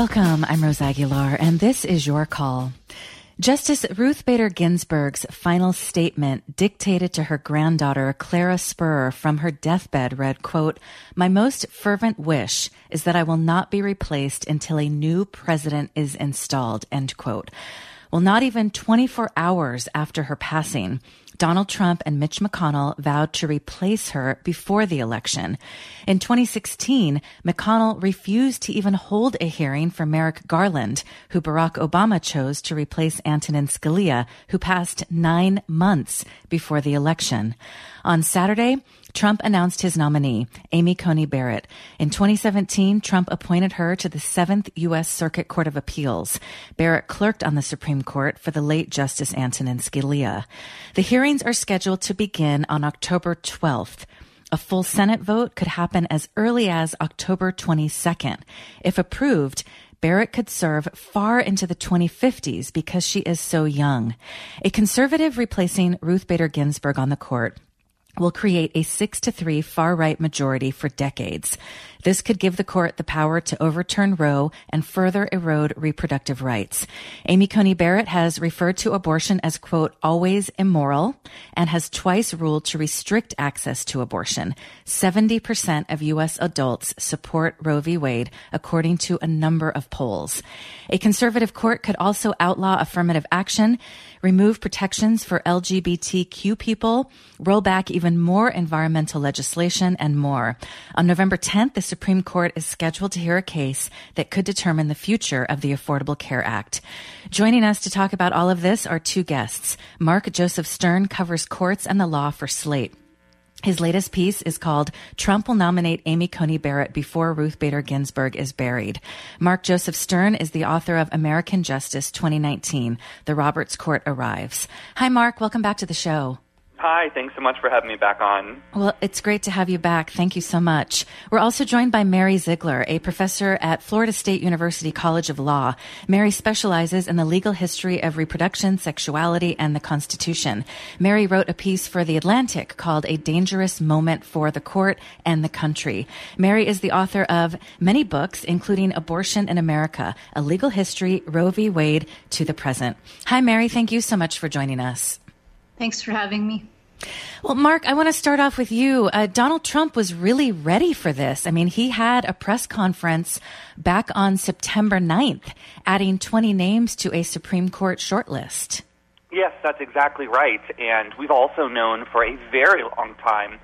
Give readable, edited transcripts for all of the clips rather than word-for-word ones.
Welcome, I'm Rose Aguilar, and this is Your Call. Justice Ruth Bader Ginsburg's final statement dictated to her granddaughter, Clara Spurr, from her deathbed read, quote, "My most fervent wish is that I will not be replaced until a new president is installed," end quote. Well, not even 24 hours after her passing, Donald Trump and Mitch McConnell vowed to replace her before the election. In 2016, McConnell refused to even hold a hearing for Merrick Garland, who Barack Obama chose to replace Antonin Scalia, who passed 9 months before the election. On Saturday, Trump announced his nominee, Amy Coney Barrett. In 2017, Trump appointed her to the 7th U.S. Circuit Court of Appeals. Barrett clerked on the Supreme Court for the late Justice Antonin Scalia. The hearings are scheduled to begin on October 12th. A full Senate vote could happen as early as October 22nd. If approved, Barrett could serve far into the 2050s because she is so young. A conservative replacing Ruth Bader Ginsburg on the court will create a 6-3 far-right majority for decades. This could give the court the power to overturn Roe and further erode reproductive rights. Amy Coney Barrett has referred to abortion as, quote, always immoral, and has twice ruled to restrict access to abortion. 70% of U.S. adults support Roe v. Wade, according to a number of polls. A conservative court could also outlaw affirmative action, remove protections for LGBTQ people, roll back even more environmental legislation, and more. On November 10th, the Supreme Court is scheduled to hear a case that could determine the future of the Affordable Care Act. Joining us to talk about all of this are two guests. Mark Joseph Stern covers courts and the law for Slate. His latest piece is called "Trump Will Nominate Amy Coney Barrett Before Ruth Bader Ginsburg is Buried." Mark Joseph Stern is the author of American Justice 2019, The Roberts Court Arrives. Hi, Mark. Welcome back to the show. Hi, thanks so much for having me back on. Well, it's great to have you back. Thank you so much. We're also joined by Mary Ziegler, a professor at Florida State University College of Law. Mary specializes in the legal history of reproduction, sexuality, and the Constitution. Mary wrote a piece for The Atlantic called "A Dangerous Moment for the Court and the Country." Mary is the author of many books, including Abortion in America, A Legal History, Roe v. Wade to the Present. Hi, Mary. Thank you so much for joining us. Thanks for having me. Well, Mark, I want to start off with you. Donald Trump was really ready for this. I mean, he had a press conference back on September 9th, adding 20 names to a Supreme Court shortlist. Yes, that's exactly right. And we've also known for a very long time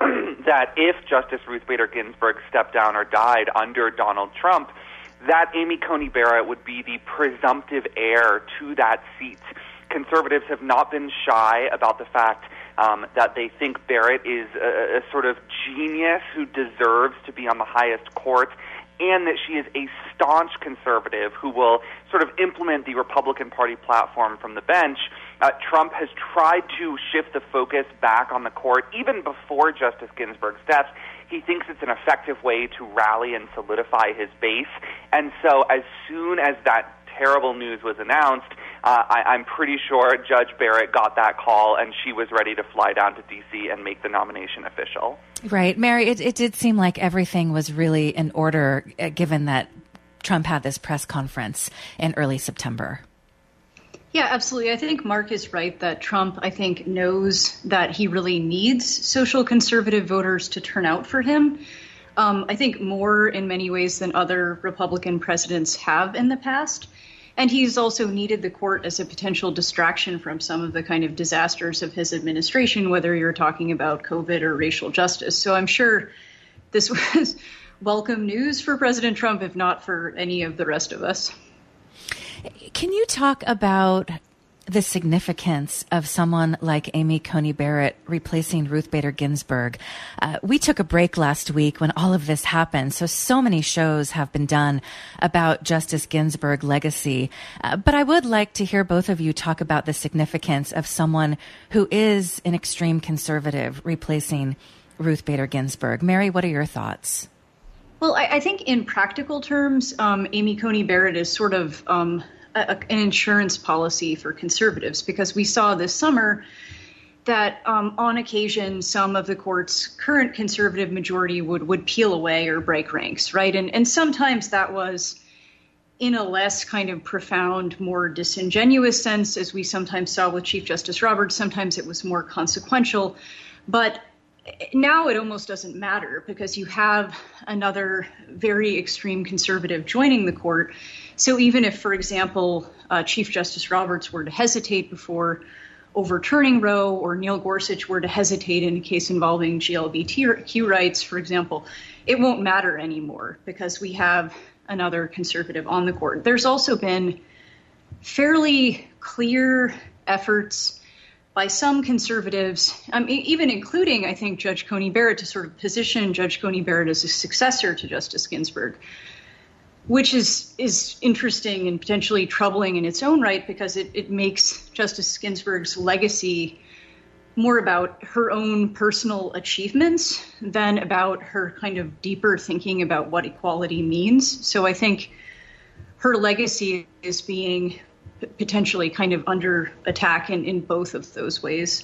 that if Justice Ruth Bader Ginsburg stepped down or died under Donald Trump, that Amy Coney Barrett would be the presumptive heir to that seat. Conservatives have not been shy about the fact that they think Barrett is a sort of genius who deserves to be on the highest court, and that she is a staunch conservative who will sort of implement the Republican Party platform from the bench. Trump has tried to shift the focus back on the court even before Justice Ginsburg's death. He thinks it's an effective way to rally and solidify his base. And so as soon as that terrible news was announced, I'm pretty sure Judge Barrett got that call and she was ready to fly down to D.C. and make the nomination official. Right. Mary, it did seem like everything was really in order, given that Trump had this press conference in early September. Yeah, absolutely. I think Mark is right that Trump, I think, knows that he really needs social conservative voters to turn out for him. I think more in many ways than other Republican presidents have in the past. And he's also needed the court as a potential distraction from some of the kind of disasters of his administration, whether you're talking about COVID or racial justice. So I'm sure this was welcome news for President Trump, if not for any of the rest of us. Can you talk about the significance of someone like Amy Coney Barrett replacing Ruth Bader Ginsburg? We took a break last week when all of this happened, so many shows have been done about Justice Ginsburg legacy. But I would like to hear both of you talk about the significance of someone who is an extreme conservative replacing Ruth Bader Ginsburg. Mary, what are your thoughts? Well, I think in practical terms, Amy Coney Barrett is sort of an insurance policy for conservatives, because we saw this summer that on occasion some of the court's current conservative majority would peel away or break ranks, right? And sometimes that was in a less kind of profound, more disingenuous sense, as we sometimes saw with Chief Justice Roberts. Sometimes it was more consequential. But now it almost doesn't matter because you have another very extreme conservative joining the court. So even if, for example, Chief Justice Roberts were to hesitate before overturning Roe, or Neil Gorsuch were to hesitate in a case involving GLBTQ rights, for example, it won't matter anymore because we have another conservative on the court. There's also been fairly clear efforts by some conservatives, even including, I think, Judge Coney Barrett, to sort of position Judge Coney Barrett as a successor to Justice Ginsburg, which is interesting and potentially troubling in its own right because it makes Justice Ginsburg's legacy more about her own personal achievements than about her kind of deeper thinking about what equality means. So I think her legacy is being potentially kind of under attack in both of those ways.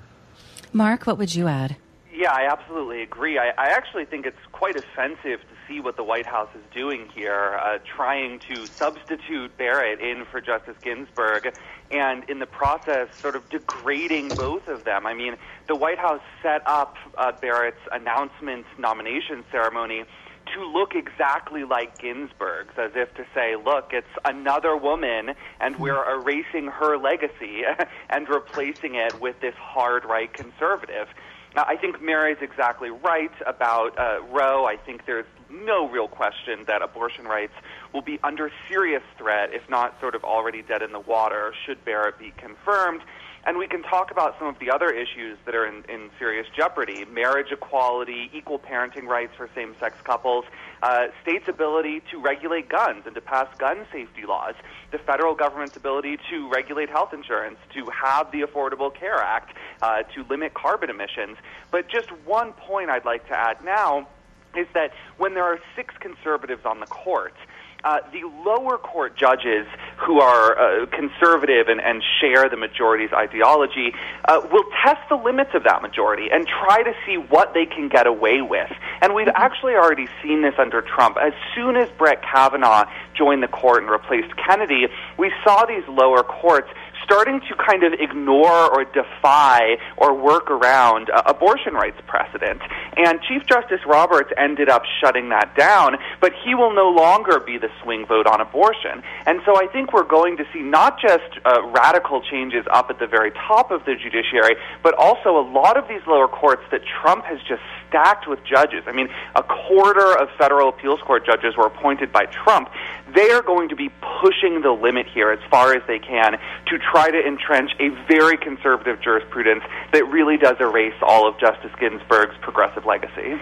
Mark, what would you add? Yeah, I absolutely agree. I actually think it's quite offensive to see what the White House is doing here, trying to substitute Barrett in for Justice Ginsburg, and in the process sort of degrading both of them. I mean, the White House set up Barrett's announcement nomination ceremony to look exactly like Ginsburg's, as if to say, look, it's another woman, and we're erasing her legacy and replacing it with this hard right conservative. I think Mary's exactly right about Roe. I think there's no real question that abortion rights will be under serious threat, if not sort of already dead in the water, should Barrett be confirmed. And we can talk about some of the other issues that are in serious jeopardy: marriage equality, equal parenting rights for same-sex couples, states' ability to regulate guns and to pass gun safety laws, the federal government's ability to regulate health insurance, to have the Affordable Care Act, to limit carbon emissions. But just one point I'd like to add now is that when there are 6 conservatives on the court, the lower court judges who are conservative and share the majority's ideology will test the limits of that majority and try to see what they can get away with. And we've actually already seen this under Trump. As soon as Brett Kavanaugh joined the court and replaced Kennedy, we saw these lower courts starting to kind of ignore or defy or work around abortion rights precedent. And Chief Justice Roberts ended up shutting that down, but he will no longer be the swing vote on abortion. And so I think we're going to see not just radical changes up at the very top of the judiciary, but also a lot of these lower courts that Trump has just stacked with judges. I mean, a quarter of federal appeals court judges were appointed by Trump. They are going to be pushing the limit here as far as they can to try to entrench a very conservative jurisprudence that really does erase all of Justice Ginsburg's progressive legacy.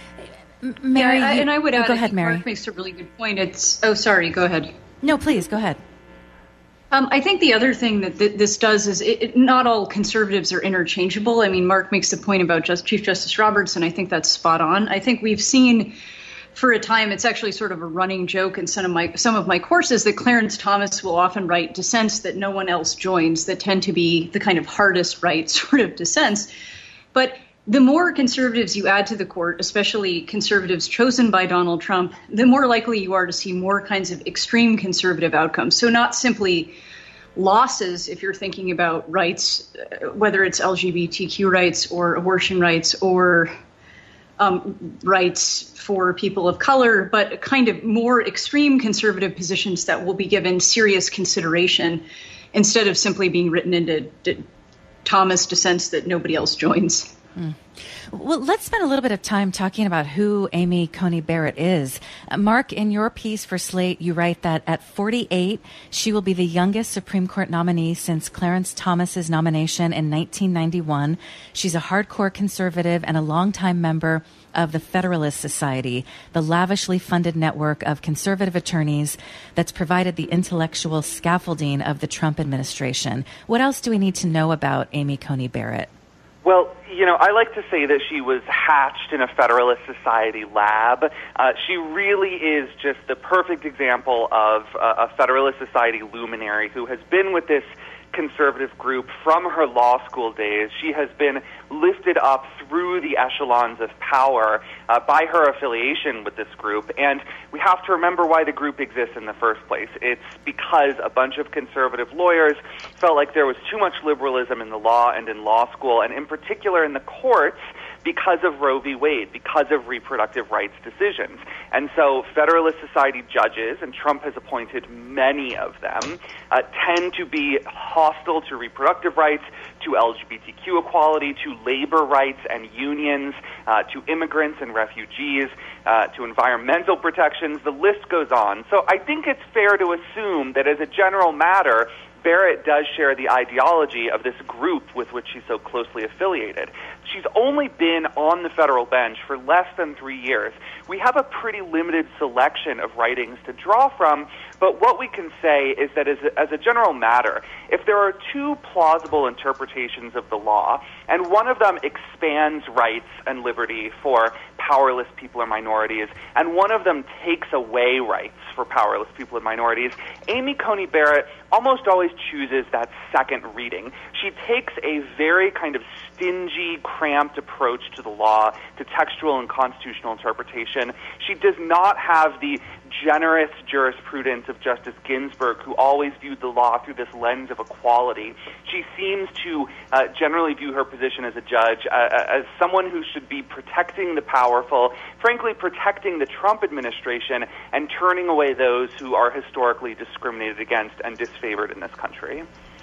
Mary, and I would add, go ahead, Mary. Mark makes a really good point. Sorry, go ahead. No, please, go ahead. I think the other thing that this does is not all conservatives are interchangeable. I mean, Mark makes the point about Chief Justice Roberts, and I think that's spot on. I think we've seen for a time, it's actually sort of a running joke in some of my courses that Clarence Thomas will often write dissents that no one else joins that tend to be the kind of hardest right sort of dissents. But the more conservatives you add to the court, especially conservatives chosen by Donald Trump, the more likely you are to see more kinds of extreme conservative outcomes. So not simply losses, if you're thinking about rights, whether it's LGBTQ rights or abortion rights or rights for people of color, but kind of more extreme conservative positions that will be given serious consideration instead of simply being written into Thomas dissents that nobody else joins. Well, let's spend a little bit of time talking about who Amy Coney Barrett is. Mark, in your piece for Slate, you write that at 48, she will be the youngest Supreme Court nominee since Clarence Thomas's nomination in 1991. She's a hardcore conservative and a longtime member of the Federalist Society, the lavishly funded network of conservative attorneys that's provided the intellectual scaffolding of the Trump administration. What else do we need to know about Amy Coney Barrett? Well, I like to say that she was hatched in a Federalist Society lab. She really is just the perfect example of a Federalist Society luminary who has been with this conservative group from her law school days. She has been lifted up through the echelons of power by her affiliation with this group. And we have to remember why the group exists in the first place. It's because a bunch of conservative lawyers felt like there was too much liberalism in the law and in law school, and in particular in the courts, because of Roe v. Wade, because of reproductive rights decisions. And so Federalist Society judges, and Trump has appointed many of them, tend to be hostile to reproductive rights, to LGBTQ equality, to labor rights and unions, to immigrants and refugees, to environmental protections. The list goes on. So I think it's fair to assume that as a general matter, Barrett does share the ideology of this group with which she's so closely affiliated. She's only been on the federal bench for less than 3 years. We have a pretty limited selection of writings to draw from, but what we can say is that as a general matter, if there are two plausible interpretations of the law, and one of them expands rights and liberty for powerless people or minorities, and one of them takes away rights for powerless people and minorities, Amy Coney Barrett almost always chooses that second reading. She takes a very kind of stingy, cramped approach to the law, to textual and constitutional interpretation. She does not have the generous jurisprudence of Justice Ginsburg, who always viewed the law through this lens of equality. She seems to generally view her position as a judge as someone who should be protecting the powerful, frankly protecting the Trump administration, and turning away those who are historically discriminated against and disfavored in this country.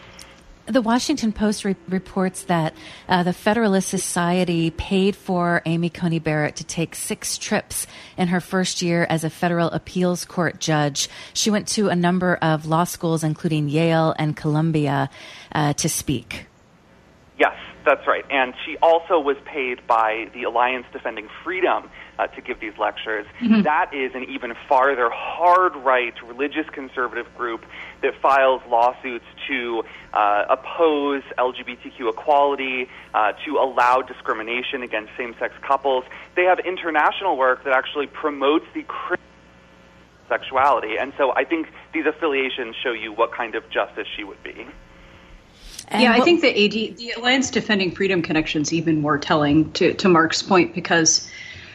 The Washington Post reports that the Federalist Society paid for Amy Coney Barrett to take 6 trips in her first year as a federal appeals court judge. She went to a number of law schools, including Yale and Columbia, to speak. Yes, that's right. And she also was paid by the Alliance Defending Freedom to give these lectures. Mm-hmm. That is an even farther hard-right religious conservative group that files lawsuits to oppose LGBTQ equality, to allow discrimination against same-sex couples. They have international work that actually promotes the Christian sexuality. And so I think these affiliations show you what kind of justice she would be. Yeah, I think the Alliance Defending Freedom connection is even more telling to Mark's point, because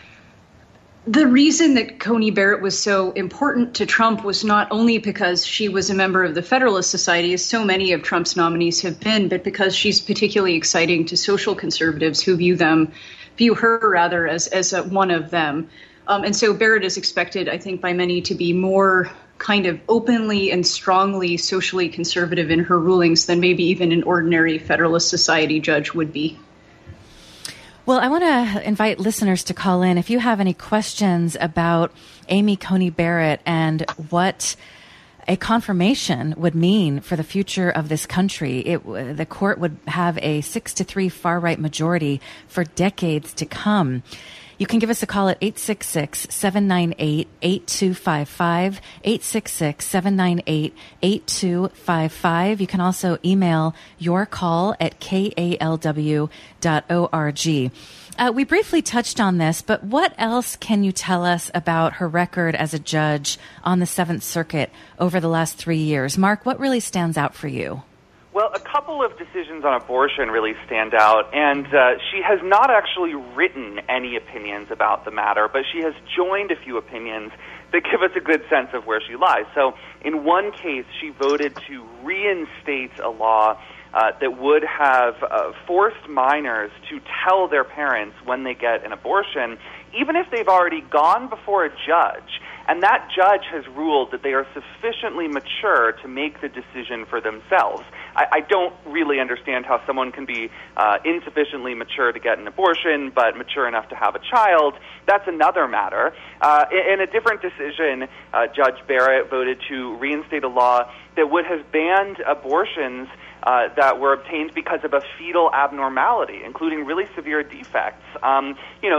the reason that Coney Barrett was so important to Trump was not only because she was a member of the Federalist Society, as so many of Trump's nominees have been, but because she's particularly exciting to social conservatives who view her as one of them. And so Barrett is expected, I think, by many to be more kind of openly and strongly socially conservative in her rulings than maybe even an ordinary Federalist Society judge would be. Well, I want to invite listeners to call in if you have any questions about Amy Coney Barrett and what a confirmation would mean for the future of this country. The court would have a 6-3 far-right majority for decades to come. You can give us a call at 866-798-8255, 866-798-8255. You can also email your call at kalw.org. We briefly touched on this, but what else can you tell us about her record as a judge on the Seventh Circuit over the last 3 years? Mark, what really stands out for you? Well, a couple of decisions on abortion really stand out, and she has not actually written any opinions about the matter, but she has joined a few opinions that give us a good sense of where she lies. So in one case, she voted to reinstate a law that would have forced minors to tell their parents when they get an abortion, even if they've already gone before a judge. And that judge has ruled that they are sufficiently mature to make the decision for themselves. I don't really understand how someone can be insufficiently mature to get an abortion, but mature enough to have a child. That's another matter. In a different decision, Judge Barrett voted to reinstate a law that would have banned abortions that were obtained because of a fetal abnormality, including really severe defects.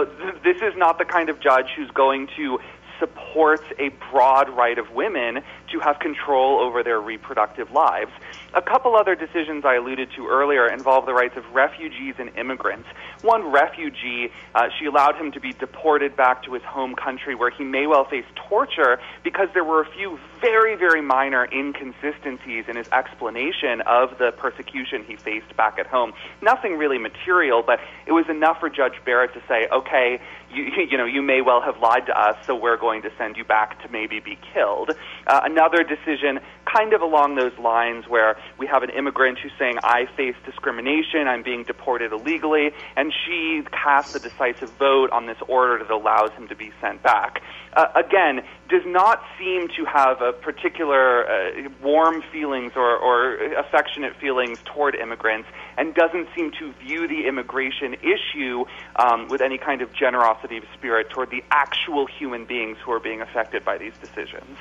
This is not the kind of judge who's going to support a broad right of women to have control over their reproductive lives. A couple other decisions I alluded to earlier involve the rights of refugees and immigrants. One refugee, she allowed him to be deported back to his home country where he may well face torture because there were a few very, very minor inconsistencies in his explanation of the persecution he faced back at home. Nothing really material, but it was enough for Judge Barrett to say, okay, you may well have lied to us, so we're going to send you back to maybe be killed. Another decision kind of along those lines where we have an immigrant who's saying, I face discrimination, I'm being deported illegally, and she cast a decisive vote on this order that allows him to be sent back. Again, does not seem to have a particular warm feelings or affectionate feelings toward immigrants, and doesn't seem to view the immigration issue with any kind of generosity of spirit toward the actual human beings who are being affected by these decisions.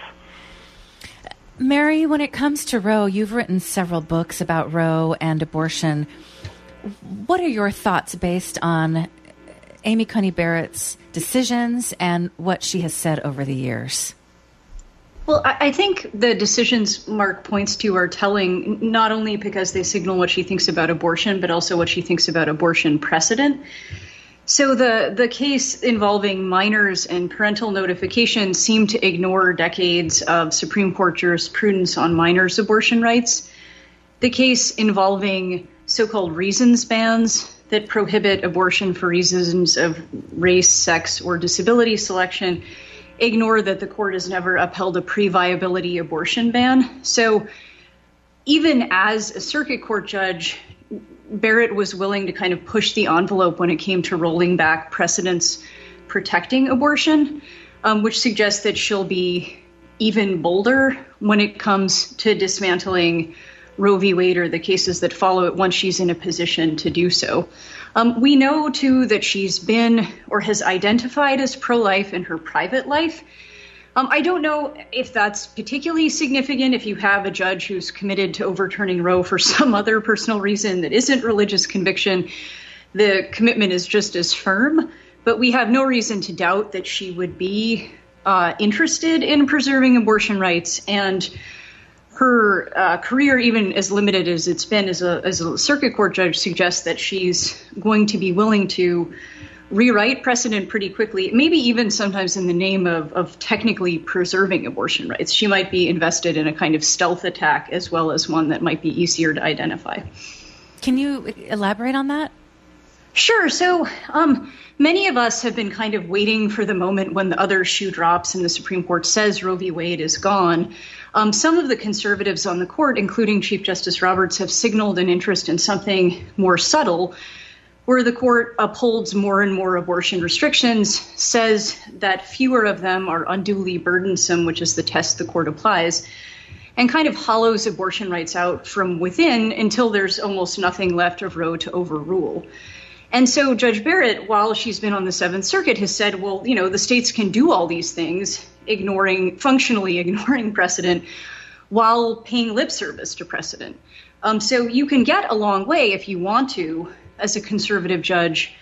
Mary, when it comes to Roe, you've written several books about Roe and abortion. What are your thoughts based on Amy Coney Barrett's decisions and what she has said over the years? Well, I think the decisions Mark points to are telling, not only because they signal what she thinks about abortion, but also what she thinks about abortion precedent. So the case involving minors and parental notification seemed to ignore decades of Supreme Court jurisprudence on minors' abortion rights. The case involving so-called reasons bans that prohibit abortion for reasons of race, sex, or disability selection ignore that the court has never upheld a pre-viability abortion ban. So even as a circuit court judge, Barrett was willing to kind of push the envelope when it came to rolling back precedents protecting abortion, which suggests that she'll be even bolder when it comes to dismantling Roe v. Wade or the cases that follow it once she's in a position to do so. We know, too, that she's been or has identified as pro-life in her private life. I don't know if that's particularly significant if you have a judge who's committed to overturning Roe for some other personal reason that isn't religious conviction. The commitment is just as firm, but we have no reason to doubt that she would be interested in preserving abortion rights, and her career, even as limited as it's been as a circuit court judge, suggests that she's going to be willing to rewrite precedent pretty quickly, maybe even sometimes in the name of technically preserving abortion rights. She might be invested in a kind of stealth attack as well as one that might be easier to identify. Can you elaborate on that? Sure. So many of us have been kind of waiting for the moment when the other shoe drops and the Supreme Court says Roe v. Wade is gone. Some of the conservatives on the court, including Chief Justice Roberts, have signaled an interest in something more subtle, where the court upholds more and more abortion restrictions, says that fewer of them are unduly burdensome, which is the test the court applies, and kind of hollows abortion rights out from within until there's almost nothing left of Roe to overrule. And so Judge Barrett, while she's been on the Seventh Circuit, has said, well, the states can do all these things, functionally ignoring precedent, while paying lip service to precedent. So you can get a long way if you want to, as a conservative judge,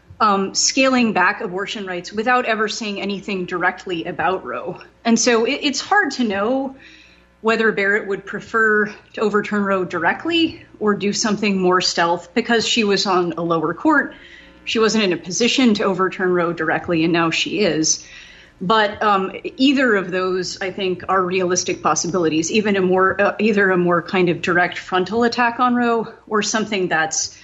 scaling back abortion rights without ever saying anything directly about Roe. And so it's hard to know whether Barrett would prefer to overturn Roe directly or do something more stealth, because she was on a lower court. She wasn't in a position to overturn Roe directly, and now she is. But either of those, I think, are realistic possibilities, either a more kind of direct frontal attack on Roe or something that's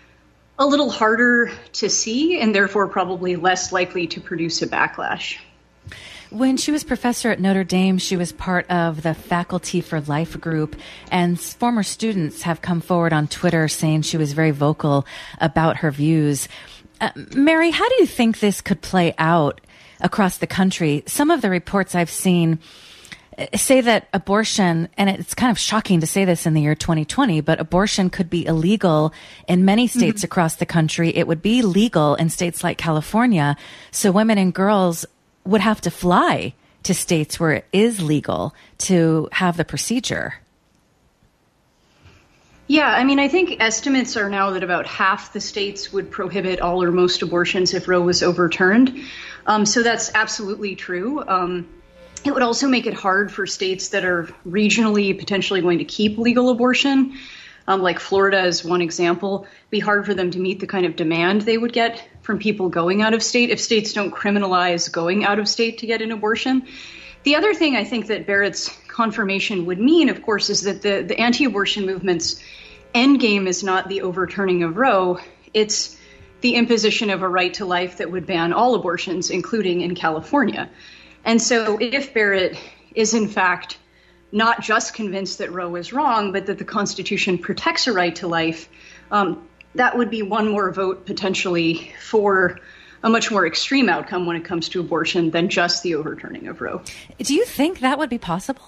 a little harder to see and therefore probably less likely to produce a backlash. When she was professor at Notre Dame, she was part of the Faculty for Life group, and former students have come forward on Twitter saying she was very vocal about her views. Mary, how do you think this could play out across the country? Some of the reports I've seen say that abortion, and it's kind of shocking to say this in the year 2020, but abortion could be illegal in many states across the country. It would be legal in states like California. So women and girls would have to fly to states where it is legal to have the procedure. Yeah, I mean, I think estimates are now that about half the states would prohibit all or most abortions if Roe was overturned. So that's absolutely true. It would also make it hard for states that are regionally potentially going to keep legal abortion, like Florida is one example, be hard for them to meet the kind of demand they would get from people going out of state if states don't criminalize going out of state to get an abortion. The other thing I think that Barrett's confirmation would mean, of course, is that the anti-abortion movement's end game is not the overturning of Roe. It's the imposition of a right to life that would ban all abortions, including in California. And so if Barrett is, in fact, not just convinced that Roe is wrong, but that the Constitution protects a right to life, that would be one more vote potentially for a much more extreme outcome when it comes to abortion than just the overturning of Roe. Do you think that would be possible?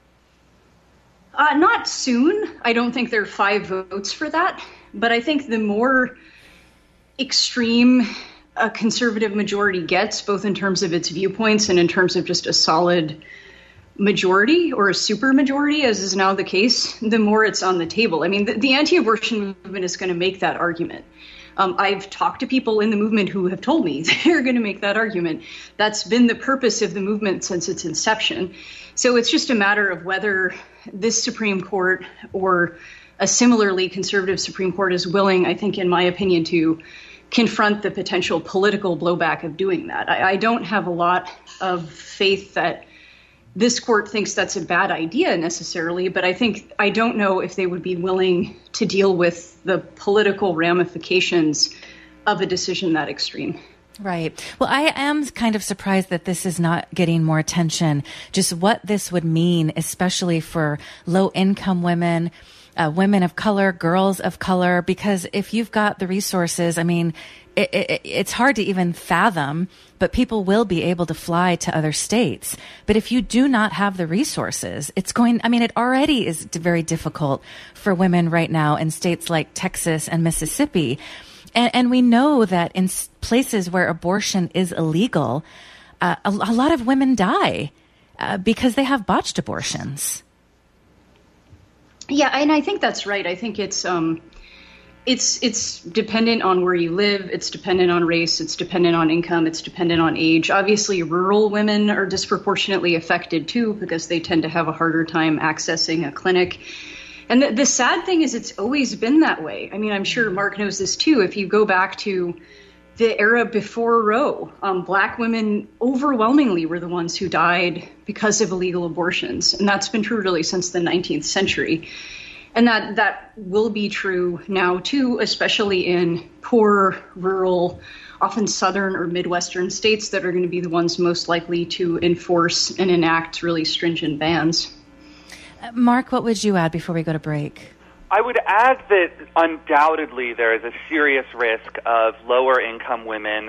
Not soon. I don't think there are 5 votes for that. But I think the more extreme a conservative majority gets, both in terms of its viewpoints and in terms of just a solid majority or a super majority, as is now the case, the more it's on the table. I mean, the anti-abortion movement is going to make that argument. I've talked to people in the movement who have told me they're going to make that argument. That's been the purpose of the movement since its inception. So it's just a matter of whether this Supreme Court or a similarly conservative Supreme Court is willing, I think, in my opinion, to confront the potential political blowback of doing that. I don't have a lot of faith that this court thinks that's a bad idea necessarily, but I don't know if they would be willing to deal with the political ramifications of a decision that extreme. Right. Well, I am kind of surprised that this is not getting more attention, just what this would mean, especially for low-income women, women of color, girls of color, because if you've got the resources, I mean, it's hard to even fathom, but people will be able to fly to other states. But if you do not have the resources, it already is very difficult for women right now in states like Texas and Mississippi. And we know that in places where abortion is illegal, a lot of women die because they have botched abortions. Yeah, and I think that's right. I think it's dependent on where you live. It's dependent on race. It's dependent on income. It's dependent on age. Obviously, rural women are disproportionately affected, too, because they tend to have a harder time accessing a clinic. And the sad thing is it's always been that way. I mean, I'm sure Mark knows this, too. If you go back to the era before Roe, Black women overwhelmingly were the ones who died because of illegal abortions. And that's been true really since the 19th century. And that will be true now, too, especially in poor, rural, often southern or Midwestern states that are going to be the ones most likely to enforce and enact really stringent bans. Mark, what would you add before we go to break? I would add that undoubtedly there is a serious risk of lower-income women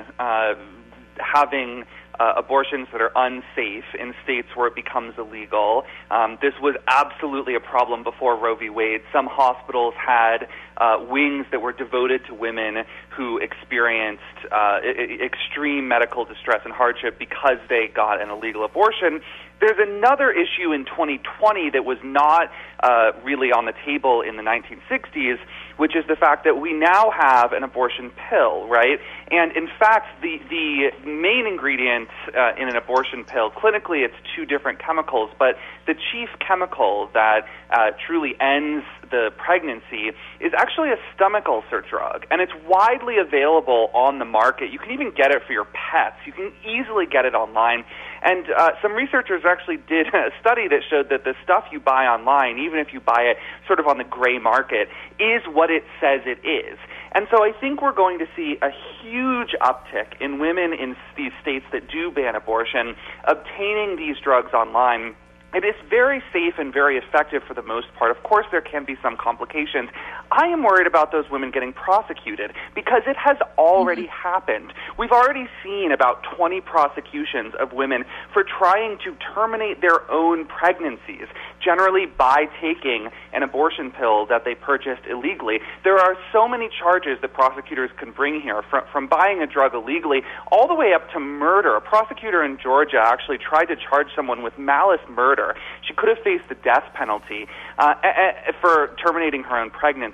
having abortions that are unsafe in states where it becomes illegal. This was absolutely a problem before Roe v. Wade. Some hospitals had wings that were devoted to women who experienced extreme medical distress and hardship because they got an illegal abortion. There's another issue in 2020 that was not really on the table in the 1960s, which is the fact that we now have an abortion pill, right? And in fact, the main ingredient in an abortion pill, clinically it's 2 different chemicals, but the chief chemical that truly ends the pregnancy is actually a stomach ulcer drug, and it's widely available on the market. You can even get it for your pets. You can easily get it online. And some researchers actually did a study that showed that the stuff you buy online, even if you buy it sort of on the gray market, is what it says it is. And so I think we're going to see a huge uptick in women in these states that do ban abortion obtaining these drugs online. It is very safe and very effective for the most part. Of course, there can be some complications. I am worried about those women getting prosecuted because it has already happened. We've already seen about 20 prosecutions of women for trying to terminate their own pregnancies, generally by taking an abortion pill that they purchased illegally. There are so many charges that prosecutors can bring here, from buying a drug illegally all the way up to murder. A prosecutor in Georgia actually tried to charge someone with malice murder. She could have faced the death penalty for terminating her own pregnancy.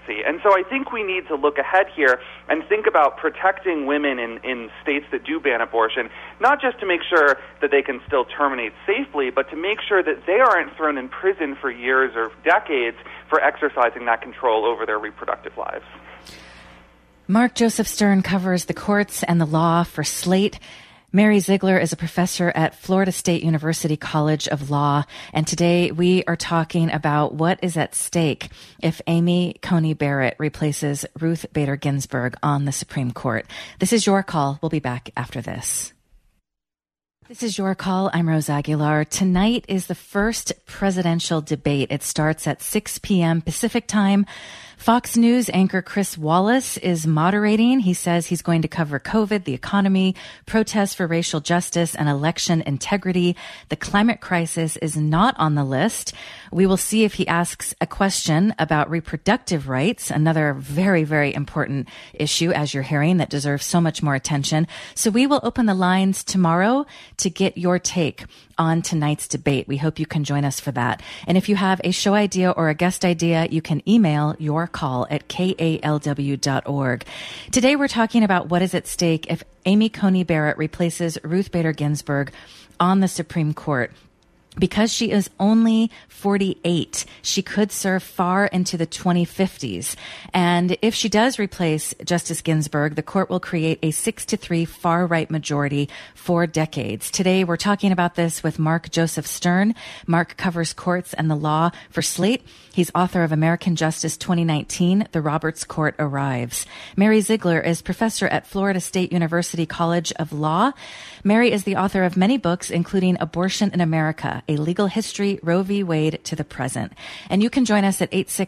pregnancy. And so I think we need to look ahead here and think about protecting women in states that do ban abortion, not just to make sure that they can still terminate safely, but to make sure that they aren't thrown in prison for years or decades for exercising that control over their reproductive lives. Mark Joseph Stern covers the courts and the law for Slate. Mary Ziegler is a professor at Florida State University College of Law, and today we are talking about what is at stake if Amy Coney Barrett replaces Ruth Bader Ginsburg on the Supreme Court. This is Your Call. We'll be back after this. This is Your Call. I'm Rose Aguilar. Tonight is the first presidential debate. It starts at 6 p.m. Pacific time. Fox News anchor Chris Wallace is moderating. He says he's going to cover COVID, the economy, protests for racial justice, and election integrity. The climate crisis is not on the list. We will see if he asks a question about reproductive rights, another very, very important issue, as you're hearing, that deserves so much more attention. So we will open the lines tomorrow to get your take on tonight's debate. We hope you can join us for that. And if you have a show idea or a guest idea, you can email yourcall@kalw.org. Today we're talking about what is at stake if Amy Coney Barrett replaces Ruth Bader Ginsburg on the Supreme Court. Because she is only 48, she could serve far into the 2050s. And if she does replace Justice Ginsburg, the court will create a 6-3 far-right majority for decades. Today, we're talking about this with Mark Joseph Stern. Mark covers courts and the law for Slate. He's author of American Justice 2019, The Roberts Court Arrives. Mary Ziegler is professor at Florida State University College of Law. Mary is the author of many books, including Abortion in America, A Legal History, Roe v. Wade to the Present. And you can join us at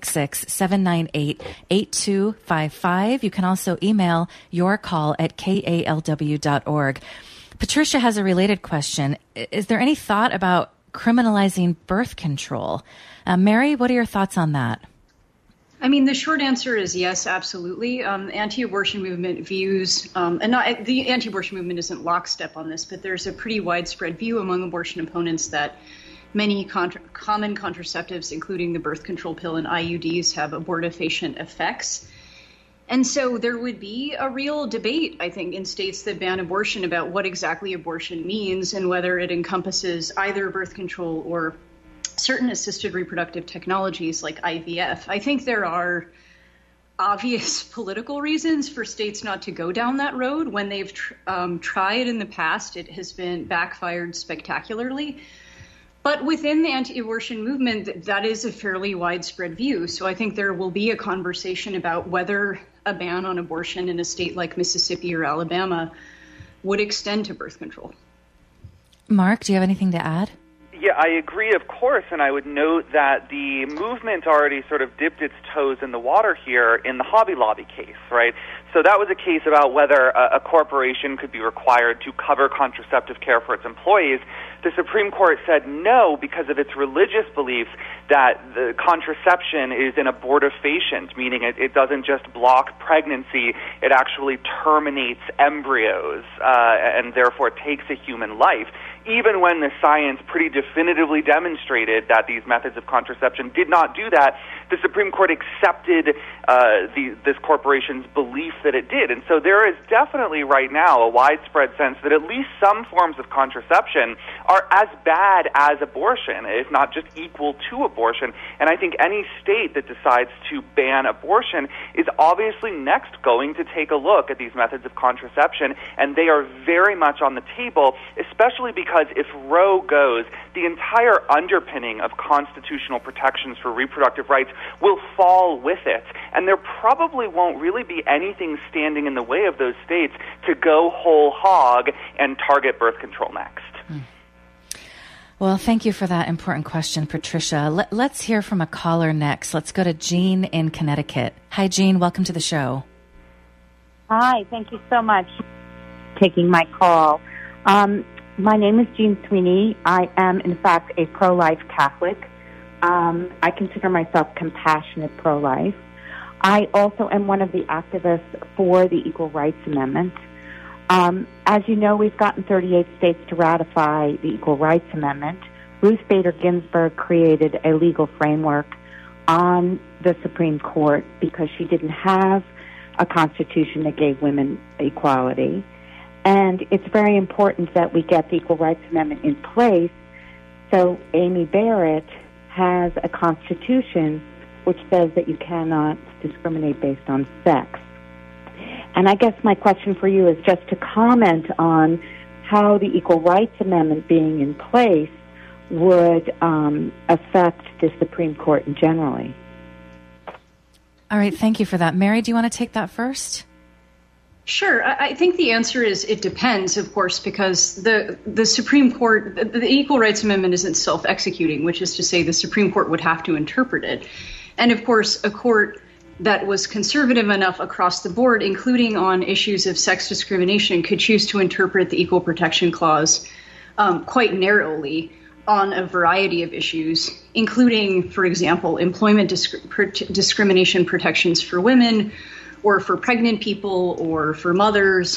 866-798-8255. You can also email yourcall@kalw.org. Patricia has a related question. Is there any thought about criminalizing birth control? Mary, what are your thoughts on that? I mean, the short answer is yes, absolutely. Anti-abortion movement views, and not the anti-abortion movement isn't lockstep on this, but there's a pretty widespread view among abortion opponents that many common contraceptives, including the birth control pill and IUDs, have abortifacient effects. And so there would be a real debate, I think, in states that ban abortion about what exactly abortion means and whether it encompasses either birth control or certain assisted reproductive technologies like IVF. I think there are obvious political reasons for states not to go down that road. When they've tried in the past, it has been backfired spectacularly. But within the anti-abortion movement, that is a fairly widespread view. So I think there will be a conversation about whether a ban on abortion in a state like Mississippi or Alabama would extend to birth control. Mark, do you have anything to add? Yeah, I agree, of course, and I would note that the movement already sort of dipped its toes in the water here in the Hobby Lobby case, right? So that was a case about whether a corporation could be required to cover contraceptive care for its employees. The Supreme Court said no because of its religious beliefs that the contraception is an abortifacient, meaning it doesn't just block pregnancy, it actually terminates embryos and therefore takes a human life. Even when the science pretty definitively demonstrated that these methods of contraception did not do that, the Supreme Court accepted this corporation's belief that it did. And so there is definitely right now a widespread sense that at least some forms of contraception are as bad as abortion, if not just equal to abortion. And I think any state that decides to ban abortion is obviously next going to take a look at these methods of contraception, and they are very much on the table, especially because if Roe goes, the entire underpinning of constitutional protections for reproductive rights will fall with it. And there probably won't really be anything standing in the way of those states to go whole hog and target birth control next. Well, thank you for that important question, Patricia. Let's hear from a caller next. Let's go to Jean in Connecticut. Hi, Jean. Welcome to the show. Hi. Thank you so much for taking my call. My name is Jean Sweeney. I am, in fact, a pro-life Catholic. I consider myself compassionate pro-life. I also am one of the activists for the Equal Rights Amendment. As you know, we've gotten 38 states to ratify the Equal Rights Amendment. Ruth Bader Ginsburg created a legal framework on the Supreme Court because she didn't have a constitution that gave women equality. And it's very important that we get the Equal Rights Amendment in place so Amy Barrett has a constitution which says that you cannot discriminate based on sex. And I guess my question for you is just to comment on how the Equal Rights Amendment being in place would affect the Supreme Court generally. All right, thank you for that. Mary, do you want to take that first? Sure. I think the answer is it depends, of course, because the Supreme Court, the Equal Rights Amendment isn't self-executing, which is to say the Supreme Court would have to interpret it. And, of course, a court that was conservative enough across the board, including on issues of sex discrimination, could choose to interpret the Equal Protection Clause quite narrowly on a variety of issues, including, for example, employment discrimination protections for women, or for pregnant people, or for mothers.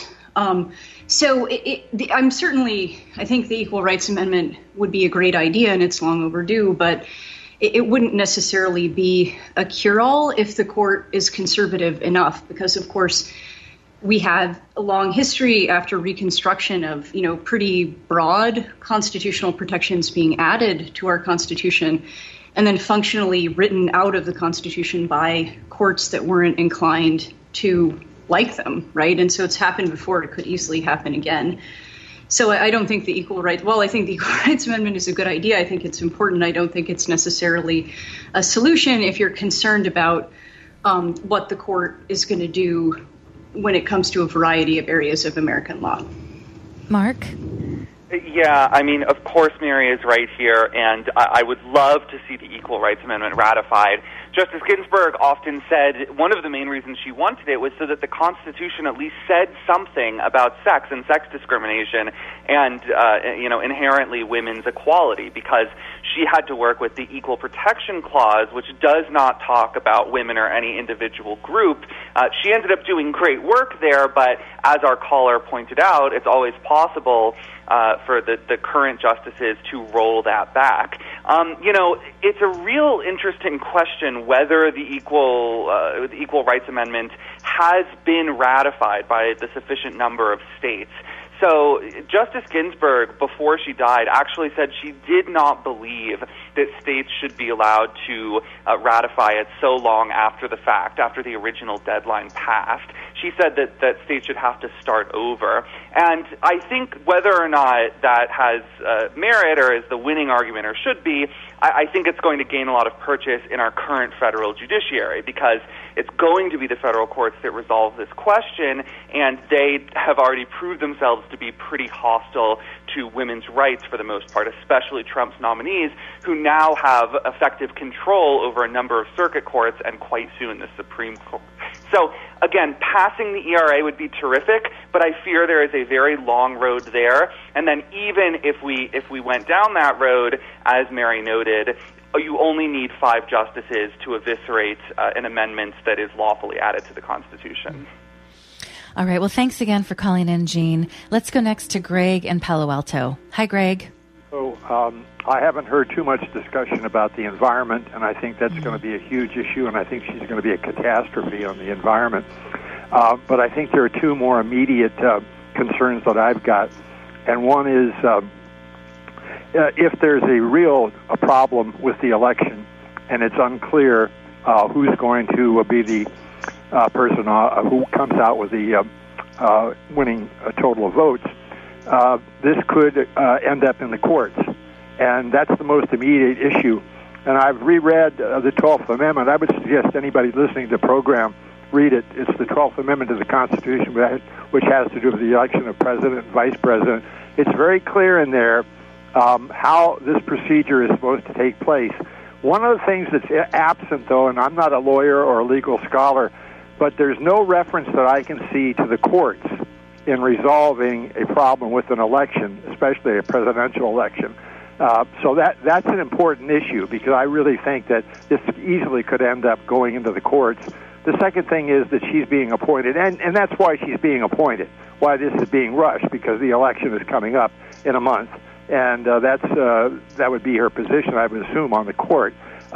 So I think the Equal Rights Amendment would be a great idea, and it's long overdue, but it wouldn't necessarily be a cure-all if the court is conservative enough, because, of course, we have a long history after Reconstruction of, pretty broad constitutional protections being added to our Constitution and then functionally written out of the Constitution by courts that weren't inclined to like them, right? And so it's happened before. It could easily happen again. So I don't think the Equal Rights Amendment is a good idea. I think it's important. I don't think it's necessarily a solution if you're concerned about what the court is going to do when it comes to a variety of areas of American law. Mark? Yeah, of course Mary is right here, and I would love to see the Equal Rights Amendment ratified. Justice Ginsburg often said one of the main reasons she wanted it was so that the Constitution at least said something about sex and sex discrimination and, inherently women's equality, because she had to work with the Equal Protection Clause, which does not talk about women or any individual group. She ended up doing great work there, but as our caller pointed out, it's always possible for the current justices to roll that back. It's a real interesting question whether the Equal Rights Amendment has been ratified by the sufficient number of states. So Justice Ginsburg, before she died, actually said she did not believe that states should be allowed to ratify it so long after the fact, after the original deadline passed. She said that states should have to start over. And I think whether or not that has merit or is the winning argument or should be, I think it's going to gain a lot of purchase in our current federal judiciary, because it's going to be the federal courts that resolve this question, and they have already proved themselves to be pretty hostile to women's rights for the most part, especially Trump's nominees, who now have effective control over a number of circuit courts and quite soon the Supreme Court. So, again, passing the ERA would be terrific, but I fear there is a very long road there. And then even if we went down that road, as Mary noted, you only need 5 justices to eviscerate an amendment that is lawfully added to the Constitution. All right. Well, thanks again for calling in, Jean. Let's go next to Greg in Palo Alto. Hi, Greg. So I haven't heard too much discussion about the environment, and I think that's going to be a huge issue, and I think she's going to be a catastrophe on the environment. But I think there are 2 more immediate concerns that I've got, and one is if there's a problem with the election and it's unclear who's going to be the person who comes out with the winning total of votes, this could end up in the courts. And that's the most immediate issue. And I've reread the 12th Amendment. I would suggest anybody listening to the program read it. It's the 12th Amendment of the Constitution, which has to do with the election of president and vice president. It's very clear in there how this procedure is supposed to take place. One of the things that's absent, though, and I'm not a lawyer or a legal scholar, but there's no reference that I can see to the courts in resolving a problem with an election, especially a presidential election. So that's an important issue, because I really think that this easily could end up going into the courts. The second thing is that she's being appointed, and that's why she's being appointed, why this is being rushed, because the election is coming up in a month, and that would be her position, I would assume, on the court.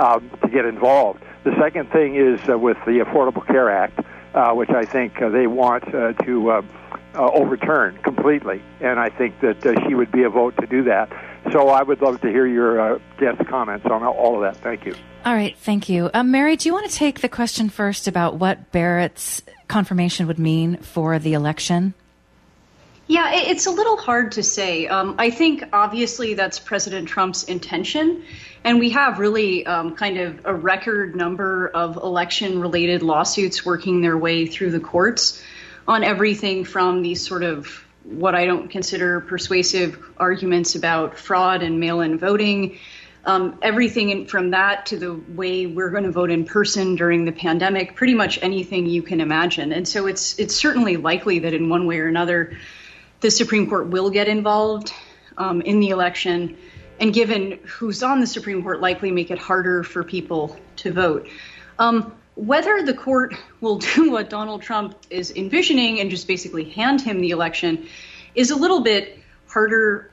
to get involved. The second thing is with the Affordable Care Act, which I think they want to overturn completely, and I think that she would be a vote to do that. So I would love to hear your guest comments on all of that. Thank you. All right, thank you. Mary, do you want to take the question first about what Barrett's confirmation would mean for the election? Yeah, it's a little hard to say. I think obviously that's President Trump's intention, and we have really kind of a record number of election-related lawsuits working their way through the courts on everything from these sort of what I don't consider persuasive arguments about fraud and mail-in voting, everything from that to the way we're going to vote in person during the pandemic, pretty much anything you can imagine. And so it's certainly likely that in one way or another, the Supreme Court will get involved in the election, and given who's on the Supreme Court, likely make it harder for people to vote. Whether the court will do what Donald Trump is envisioning and just basically hand him the election is a little bit harder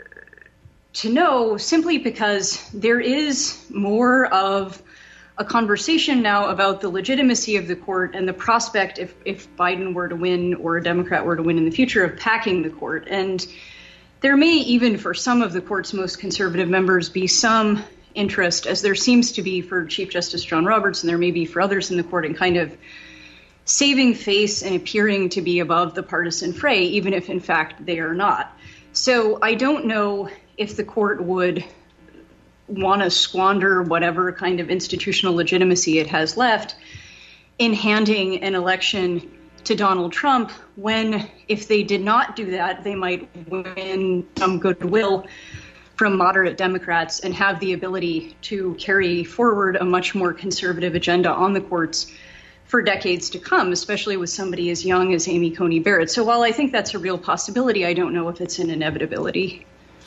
to know, simply because there is more of a conversation now about the legitimacy of the court and the prospect, if Biden were to win or a Democrat were to win in the future, of packing the court. And there may even, for some of the court's most conservative members, be some interest, as there seems to be for Chief Justice John Roberts, and there may be for others in the court, in kind of saving face and appearing to be above the partisan fray, even if in fact they are not. So I don't know if the court would want to squander whatever kind of institutional legitimacy it has left in handing an election to Donald Trump, when, if they did not do that, they might win some goodwill from moderate Democrats and have the ability to carry forward a much more conservative agenda on the courts for decades to come, especially with somebody as young as Amy Coney Barrett. So while I think that's a real possibility, I don't know if it's an inevitability.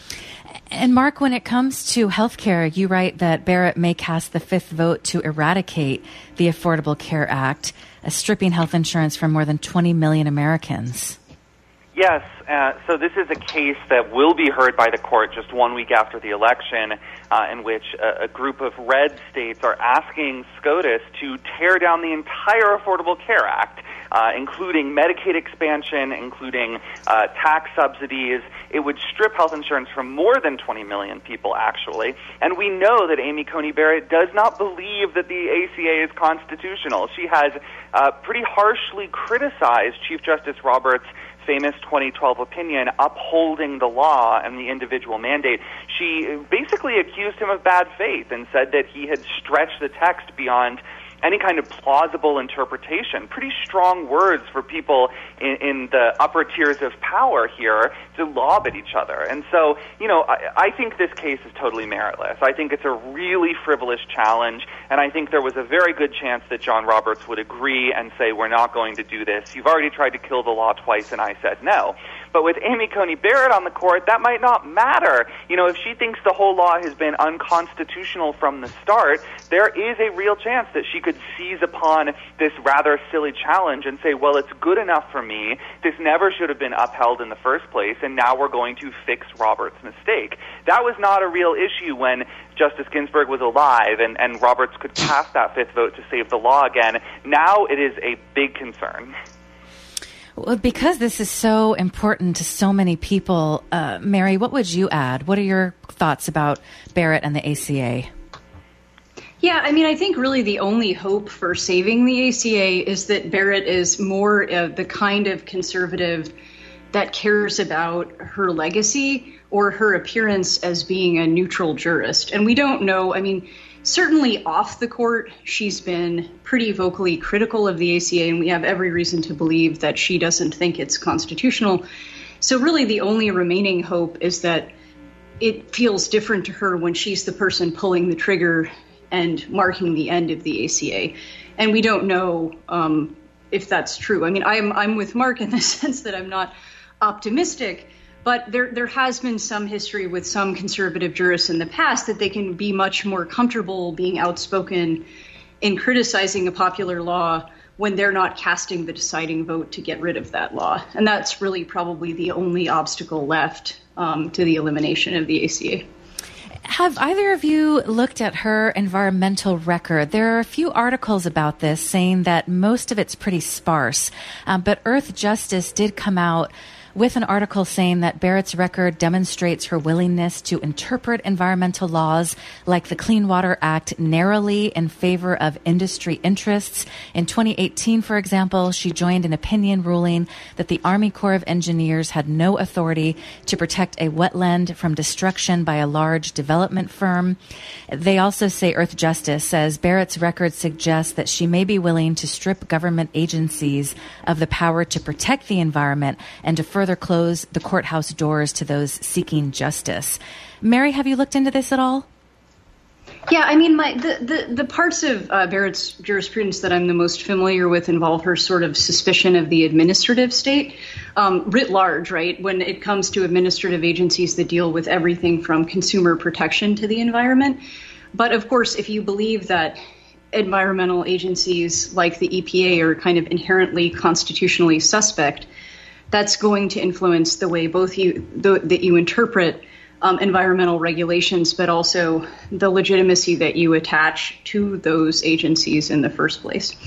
And Mark, when it comes to health care, you write that Barrett may cast the fifth vote to eradicate the Affordable Care Act, stripping health insurance from more than 20 million Americans. Yes, so this is a case that will be heard by the court just 1 week after the election, in which a group of red states are asking SCOTUS to tear down the entire Affordable Care Act, including Medicaid expansion, including tax subsidies. It would strip health insurance from more than 20 million people, actually. And we know that Amy Coney Barrett does not believe that the ACA is constitutional. She has pretty harshly criticized Chief Justice Roberts' famous 2012 opinion upholding the law and the individual mandate. She basically accused him of bad faith and said that he had stretched the text beyond any kind of plausible interpretation. Pretty strong words for people in the upper tiers of power here to lob at each other. And so, I think this case is totally meritless. I think it's a really frivolous challenge, and I think there was a very good chance that John Roberts would agree and say, we're not going to do this. You've already tried to kill the law twice, and I said no. But with Amy Coney Barrett on the court, that might not matter. If she thinks the whole law has been unconstitutional from the start, there is a real chance that she could seize upon this rather silly challenge and say, well, it's good enough for me. This never should have been upheld in the first place, and now we're going to fix Roberts' mistake. That was not a real issue when Justice Ginsburg was alive and Roberts could cast that fifth vote to save the law again. Now it is a big concern. Well, because this is so important to so many people, Mary, what would you add? What are your thoughts about Barrett and the ACA? Yeah, I think really the only hope for saving the ACA is that Barrett is more the kind of conservative that cares about her legacy or her appearance as being a neutral jurist. And we don't know, certainly off the court, she's been pretty vocally critical of the ACA, and we have every reason to believe that she doesn't think it's constitutional. So really the only remaining hope is that it feels different to her when she's the person pulling the trigger and marking the end of the ACA. And we don't know if that's true. I'm with Mark in the sense that I'm not optimistic, but there has been some history with some conservative jurists in the past that they can be much more comfortable being outspoken in criticizing a popular law when they're not casting the deciding vote to get rid of that law. And that's really probably the only obstacle left to the elimination of the ACA. Have either of you looked at her environmental record? There are a few articles about this saying that most of it's pretty sparse, but Earth Justice did come out with an article saying that Barrett's record demonstrates her willingness to interpret environmental laws like the Clean Water Act narrowly in favor of industry interests. In 2018, for example, she joined an opinion ruling that the Army Corps of Engineers had no authority to protect a wetland from destruction by a large development firm. They also say Earth Justice says Barrett's record suggests that she may be willing to strip government agencies of the power to protect the environment and to further close the courthouse doors to those seeking justice. Mary, have you looked into this at all? Yeah, I mean, the parts of Barrett's jurisprudence that I'm the most familiar with involve her sort of suspicion of the administrative state, writ large, right, when it comes to administrative agencies that deal with everything from consumer protection to the environment. But of course, if you believe that environmental agencies like the EPA are kind of inherently constitutionally suspect, that's going to influence the way both that you interpret environmental regulations, but also the legitimacy that you attach to those agencies in the first place.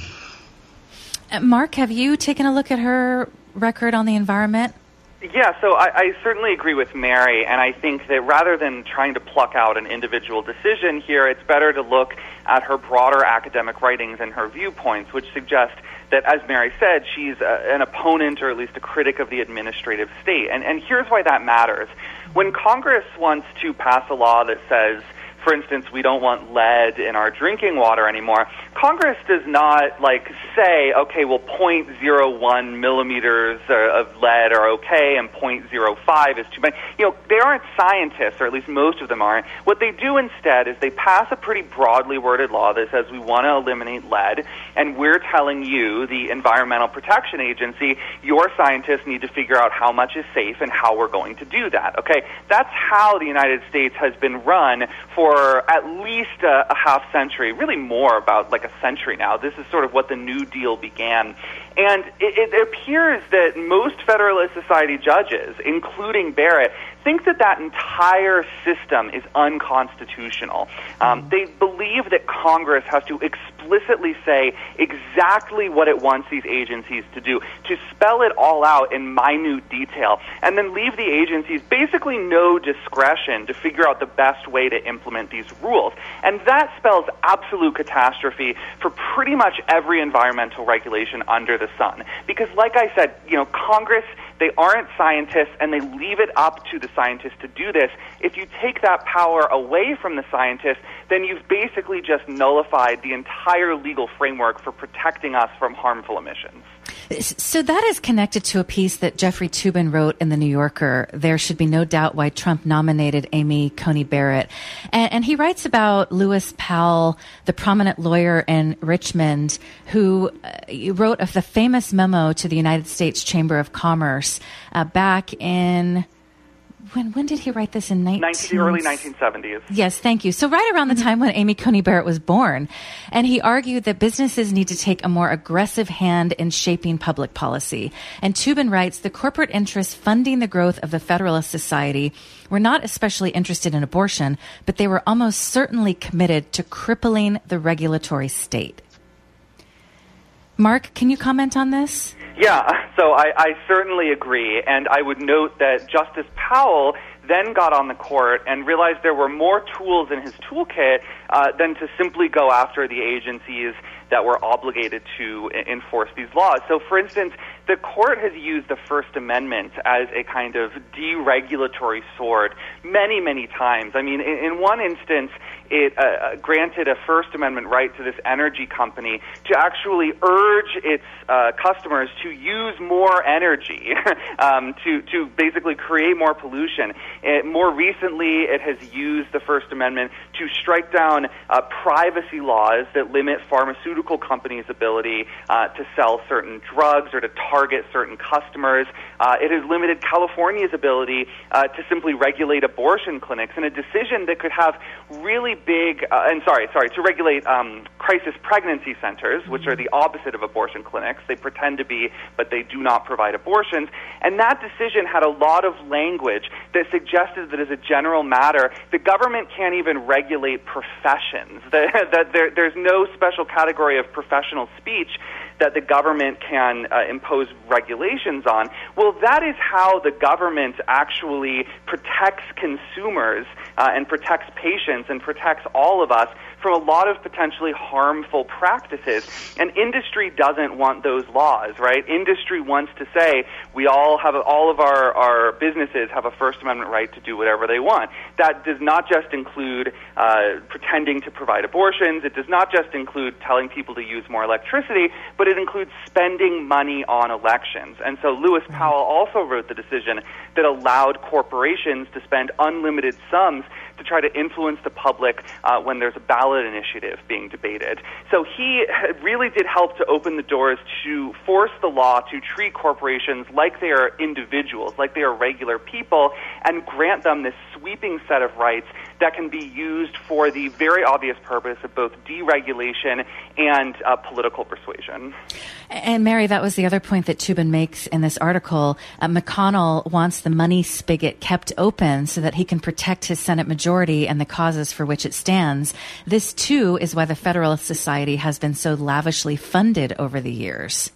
Mark, have you taken a look at her record on the environment? Yeah, so I certainly agree with Mary, and I think that rather than trying to pluck out an individual decision here, it's better to look at her broader academic writings and her viewpoints, which suggest that, as Mary said, she's an opponent or at least a critic of the administrative state. And here's why that matters. When Congress wants to pass a law that says, for instance, we don't want lead in our drinking water anymore, Congress does not say, okay, well, 0.01 millimeters of lead are okay and 0.05 is too many. They aren't scientists, or at least most of them aren't. What they do instead is they pass a pretty broadly worded law that says we want to eliminate lead, and we're telling you, the Environmental Protection Agency, your scientists need to figure out how much is safe and how we're going to do that. Okay, that's how the United States has been run for at least a half century, really more, about a century now. This is sort of what the New Deal began. And it appears that most Federalist Society judges, including Barrett, think that that entire system is unconstitutional. They believe that Congress has to explicitly say exactly what it wants these agencies to do, to spell it all out in minute detail, and then leave the agencies basically no discretion to figure out the best way to implement these rules. And that spells absolute catastrophe for pretty much every environmental regulation under the sun. Because, like I said, Congress, they aren't scientists, and they leave it up to the scientists to do this. If you take that power away from the scientists, then you've basically just nullified the entire legal framework for protecting us from harmful emissions. So that is connected to a piece that Jeffrey Toobin wrote in The New Yorker. There should be no doubt why Trump nominated Amy Coney Barrett. And he writes about Lewis Powell, the prominent lawyer in Richmond, who wrote of the famous memo to the United States Chamber of Commerce back in... When did he write this? In the early 1970s. Yes, thank you. So right around the time when Amy Coney Barrett was born. And he argued that businesses need to take a more aggressive hand in shaping public policy. And Toobin writes, the corporate interests funding the growth of the Federalist Society were not especially interested in abortion, but they were almost certainly committed to crippling the regulatory state. Mark, can you comment on this? Yeah, so I certainly agree, and I would note that Justice Powell then got on the court and realized there were more tools in his toolkit than to simply go after the agencies that were obligated to enforce these laws. So, for instance, the court has used the First Amendment as a kind of deregulatory sword many, many times. I mean, in one instance, it granted a First Amendment right to this energy company to actually urge its customers to use more energy, to basically create more pollution. More recently, it has used the First Amendment to strike down privacy laws that limit pharmaceutical companies' ability to sell certain drugs or to target target certain customers. It has limited California's ability to simply regulate abortion clinics, and a decision that could have really big, to regulate crisis pregnancy centers, which are the opposite of abortion clinics. They pretend to be, but they do not provide abortions. And that decision had a lot of language that suggested that as a general matter, the government can't even regulate professions, that there's no special category of professional speech that the government can impose regulations on. Well, that is how the government actually protects consumers and protects patients and protects all of us from a lot of potentially harmful practices. And industry doesn't want those laws, right? Industry wants to say all of our businesses have a First Amendment right to do whatever they want. That does not just include pretending to provide abortions. It does not just include telling people to use more electricity, but it includes spending money on elections. And so Lewis Powell also wrote the decision that allowed corporations to spend unlimited sums to try to influence the public when there's a ballot initiative being debated. So he really did help to open the doors to force the law to treat corporations like they are individuals, like they are regular people, and grant them this sweeping set of rights that can be used for the very obvious purpose of both deregulation and political persuasion. And Mary, that was the other point that Toobin makes in this article. McConnell wants the money spigot kept open so that he can protect his Senate majority and the causes for which it stands. This, too, is why the Federalist Society has been so lavishly funded over the years.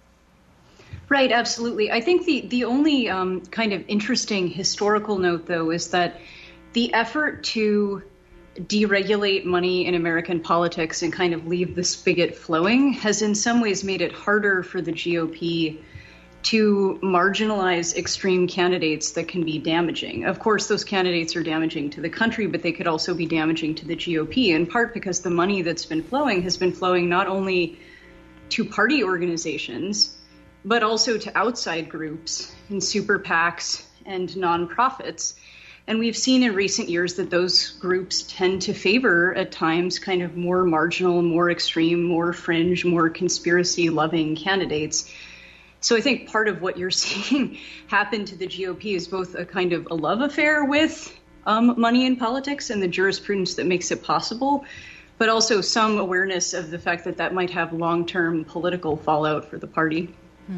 Right, absolutely. I think the only kind of interesting historical note, though, is that the effort to deregulate money in American politics and kind of leave the spigot flowing has in some ways made it harder for the GOP to marginalize extreme candidates that can be damaging. Of course, those candidates are damaging to the country, but they could also be damaging to the GOP, in part because the money that's been flowing has been flowing not only to party organizations, but also to outside groups and super PACs and nonprofits. And we've seen in recent years that those groups tend to favor, at times, kind of more marginal, more extreme, more fringe, more conspiracy-loving candidates. So I think part of what you're seeing happen to the GOP is both a kind of a love affair with money in politics and the jurisprudence that makes it possible, but also some awareness of the fact that that might have long-term political fallout for the party.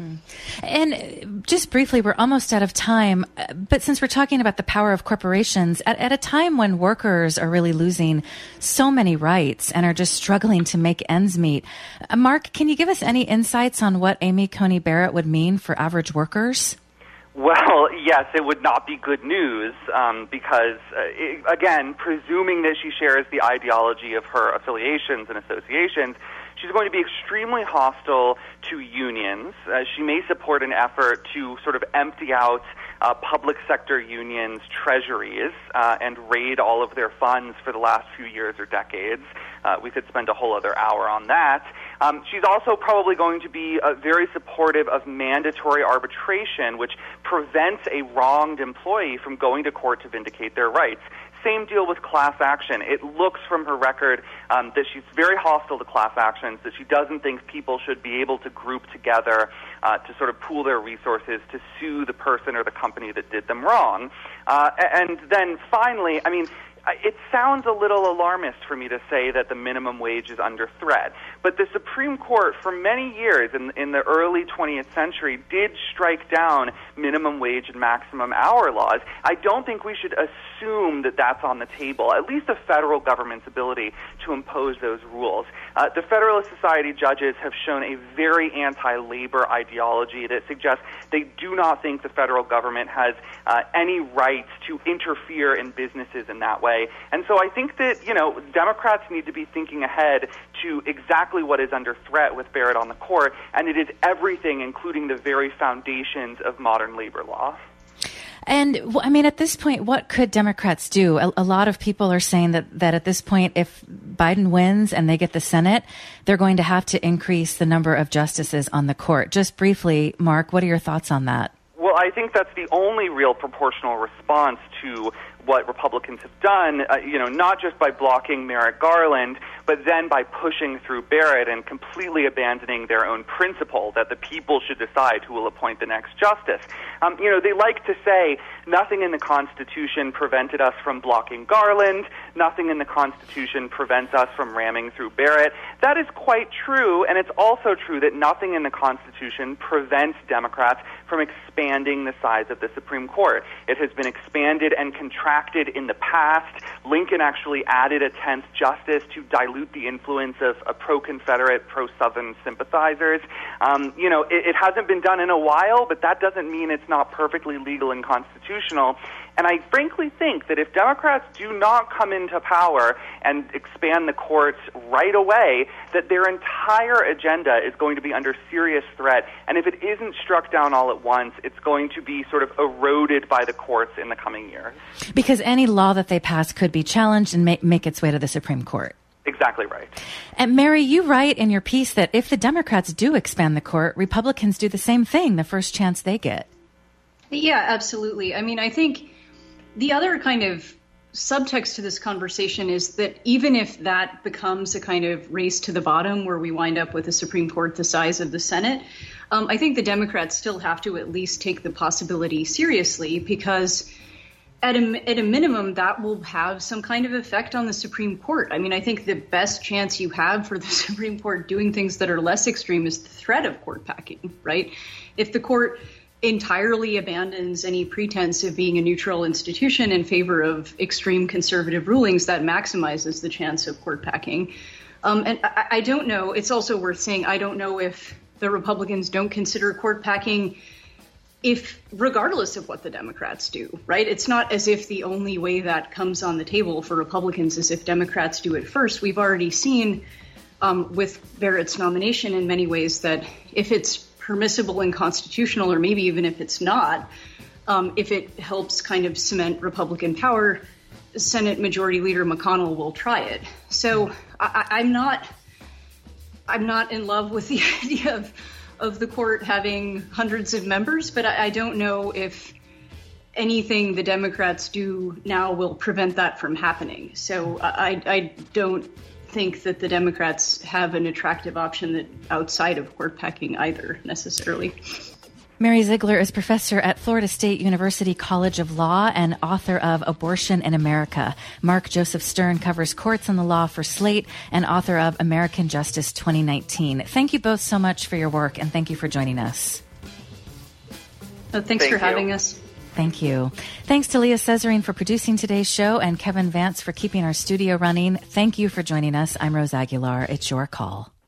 And just briefly, we're almost out of time, but since we're talking about the power of corporations, at a time when workers are really losing so many rights and are just struggling to make ends meet, Mark, can you give us any insights on what Amy Coney Barrett would mean for average workers? Well, yes, it would not be good news because, again, presuming that she shares the ideology of her affiliations and associations, she's going to be extremely hostile to unions. She may support an effort to sort of empty out public sector unions' treasuries and raid all of their funds for the last few years or decades. We could spend a whole other hour on that. She's also probably going to be very supportive of mandatory arbitration, which prevents a wronged employee from going to court to vindicate their rights. Same deal with class action. It looks from her record that she's very hostile to class actions, that she doesn't think people should be able to group together to sort of pool their resources to sue the person or the company that did them wrong. And then finally, I mean, it sounds a little alarmist for me to say that the minimum wage is under threat, but the Supreme Court for many years in the early 20th century did strike down minimum wage and maximum hour laws. I don't think we should assume that that's on the table, at least the federal government's ability to impose those rules. The Federalist Society judges have shown a very anti-labor ideology that suggests they do not think the federal government has any right to interfere in businesses in that way. And so I think that, Democrats need to be thinking ahead to exactly what is under threat with Barrett on the court, and it is everything, including the very foundations of modern labor law. And, I mean, at this point, what could Democrats do? A lot of people are saying that at this point, if Biden wins and they get the Senate, they're going to have to increase the number of justices on the court. Just briefly, Mark, what are your thoughts on that? Well, I think that's the only real proportional response to what Republicans have done, not just by blocking Merrick Garland, but then by pushing through Barrett and completely abandoning their own principle that the people should decide who will appoint the next justice. They like to say nothing in the Constitution prevented us from blocking Garland, nothing in the Constitution prevents us from ramming through Barrett. That is quite true, and it's also true that nothing in the Constitution prevents Democrats from expanding the size of the Supreme Court. It has been expanded and contracted in the past. Lincoln actually added a 10th justice to dilute the influence of pro-Confederate, pro-Southern sympathizers. It hasn't been done in a while, but that doesn't mean it's not perfectly legal and constitutional. And I frankly think that if Democrats do not come into power and expand the courts right away, that their entire agenda is going to be under serious threat. And if it isn't struck down all at once, it's going to be sort of eroded by the courts in the coming years. Because any law that they pass could be challenged and make its way to the Supreme Court. Exactly right. And Mary, you write in your piece that if the Democrats do expand the court, Republicans do the same thing the first chance they get. Yeah, absolutely. I mean, I think the other kind of subtext to this conversation is that even if that becomes a kind of race to the bottom where we wind up with a Supreme Court the size of the Senate, I think the Democrats still have to at least take the possibility seriously, because at a minimum, that will have some kind of effect on the Supreme Court. I mean, I think the best chance you have for the Supreme Court doing things that are less extreme is the threat of court packing, right? If the court entirely abandons any pretense of being a neutral institution in favor of extreme conservative rulings, that maximizes the chance of court packing. And I don't know. It's also worth saying, I don't know if the Republicans don't consider court packing regardless of what the Democrats do, right? It's not as if the only way that comes on the table for Republicans is if Democrats do it first. We've already seen with Barrett's nomination in many ways that if it's permissible and constitutional, or maybe even if it's not, if it helps kind of cement Republican power, Senate Majority Leader McConnell will try it. So I'm not in love with the idea of the court having hundreds of members, but I don't know if anything the Democrats do now will prevent that from happening. So I don't think that the Democrats have an attractive option that outside of court packing either necessarily. Mary Ziegler is professor at Florida State University College of Law and author of Abortion in America. Mark Joseph Stern covers courts and the law for Slate and author of American Justice 2019. Thank you both so much for your work, and thank you for joining us. Thanks for having us. Thank you. Thanks to Leah Cesarine for producing today's show and Kevin Vance for keeping our studio running. Thank you for joining us. I'm Rose Aguilar. It's your call.